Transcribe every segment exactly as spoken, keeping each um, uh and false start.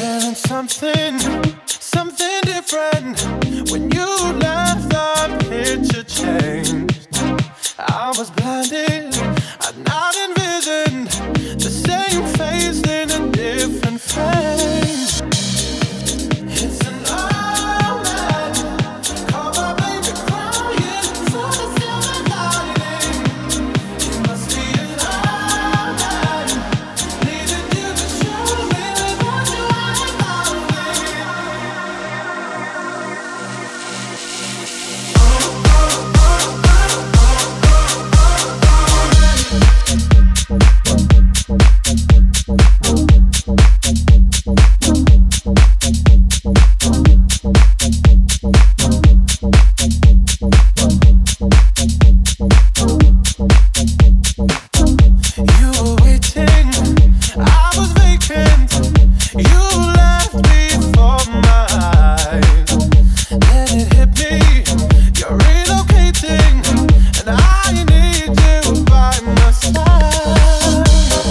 Feeling something, something different. When you left, the picture changed. I was blinded, I'd not envisioned the same face in a different face. It's an old man, call my baby crying for the silver lining. It must be an old man, needed you to show me what you are about me. You were waiting, I was vacant. You left before my eyes. Then it hit me, you're relocating, and I need you by my side.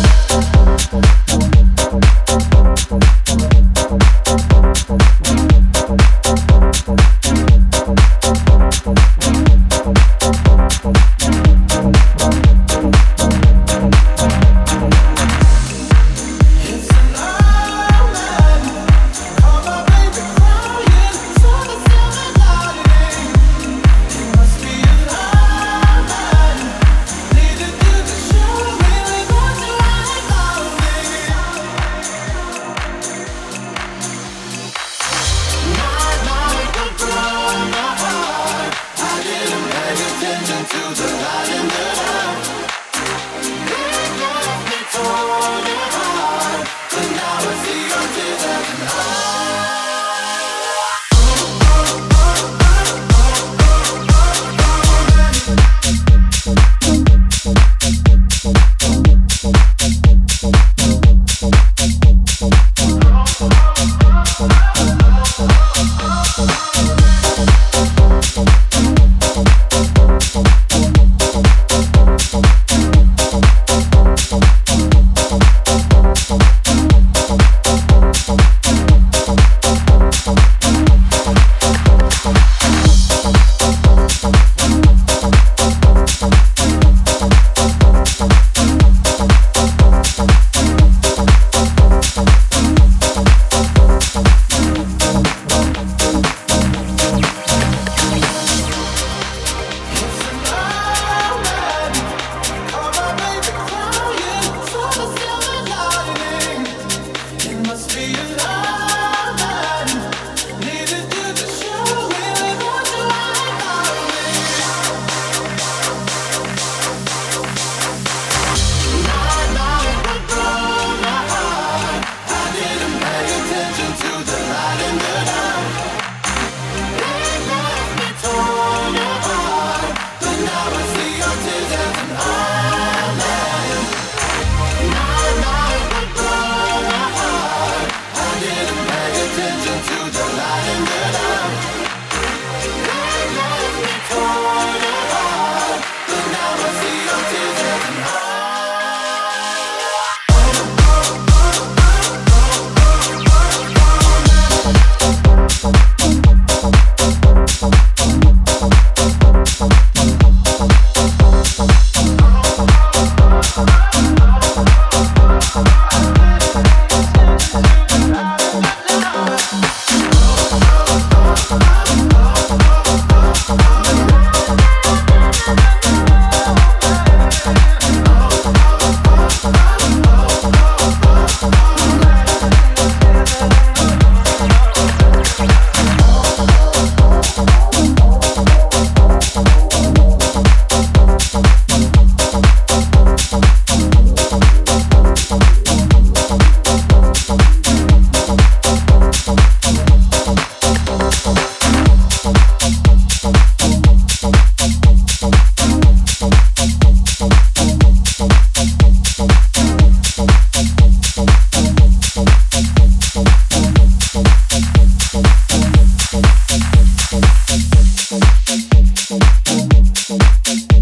It's an old man, call my baby crying for the silver lining. It must be an old man, needed you to show me what you are about me. My life was blown apart. I didn't pay attention to the light in the dark. It left me torn apart, but now I see your tears as an art.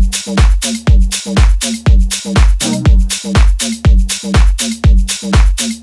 We'll be right back.